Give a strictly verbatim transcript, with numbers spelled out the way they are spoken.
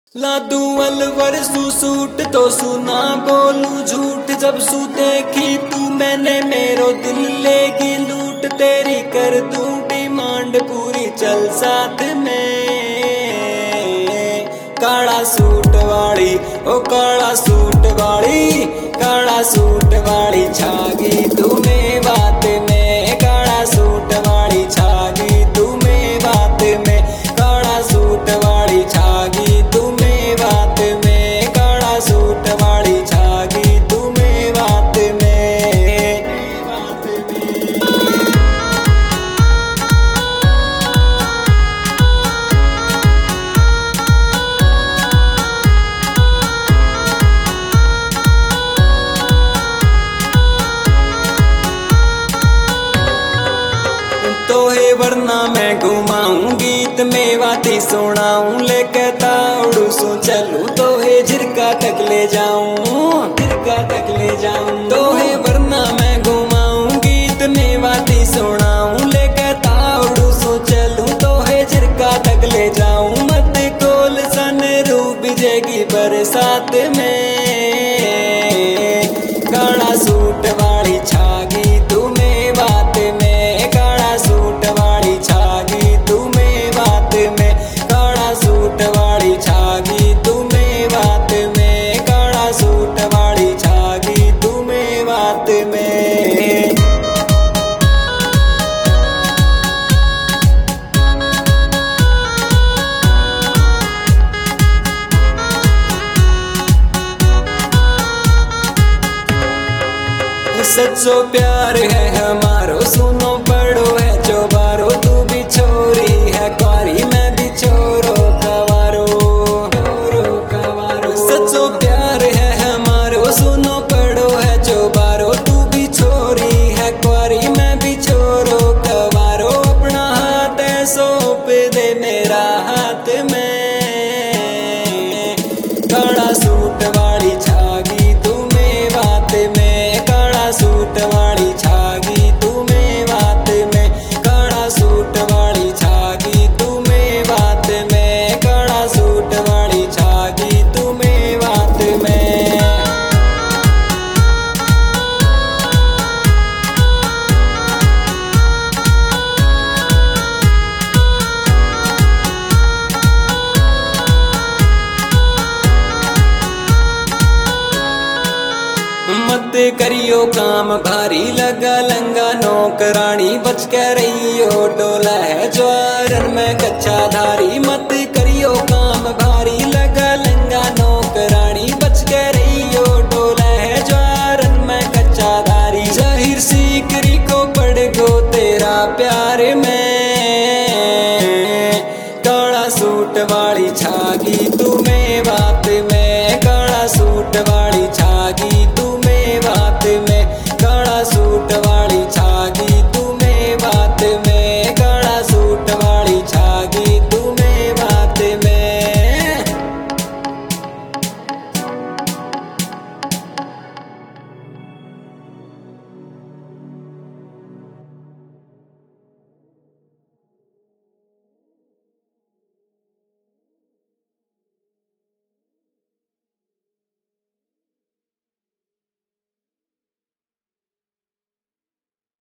लादू अलवर सू सूट तो सुना बोलू झूठ जब सू देखी तू मैंने मेरो दिल लेगी लूट तेरी कर दूं डिमांड पूरी चल साथ में। काला सूट वाली ओ काला सूट वाली काला सूट वाली छागी तुम्हें बात में। काला सूट वाली छागी तुम्हें बात में। काला सूट वाली छागी तुम्हें बात में। काला सूट वाली छागी तुम्हें बात में। बात में तो है वरना मैं घुमाऊं गीत में बाती सुनाऊं लेके ताउड़ू सो चलूं तो है झिरका तक ले जाऊं झिरका तक ले जाऊं। तो है वरना मैं घुमाऊं गीत में बाती सुनाऊं लेके ताउड़ू सो चलूं तो है झिरका तक ले जाऊं। मत कोल सन रूप जेगी बरसात में। काला सूट वाली छागी तुम्हें बात में। काला सूट वाली छागी तुम्हें बात में। काला सूट वाली छागी तुम्हें बात में। काला सूट वाली छागी तुम्हें बात में। सच्चो प्यार है हमारो सुनो पड़ो है जो बारो तू भी छोरी है क्वारी मैं भी छोरो कवारो कवारो। सच्चो प्यार है हमारो सुनो पड़ो है जो बारो तू भी छोरी है क्वारी मैं भी छोरो कवारो। अपना हाथ है सौंप दे मेरा हाथ में। काला सूट वाली छागी तुम्हें बात में। काला सूट वाली छागी तुम्हें बात में। काला सूट वाली छागी तुम्हें बात में। काला सूट वाली छागी तुम्हें बात में। मत करियो काम भारी लगा लंगा नौकरानी बच के रहियो डोला है ज्वारन में कच्चा धारी। मत करियो काम भारी लगा लंगा नौकरानी बच के रहियो डोला है ज्वारन में कच्चा धारी। जाहिर सीकरी को पड़ गो तेरा प्यार में। काला सूट वाली छागी तुम्हें बात में। काला सूट वाली छागी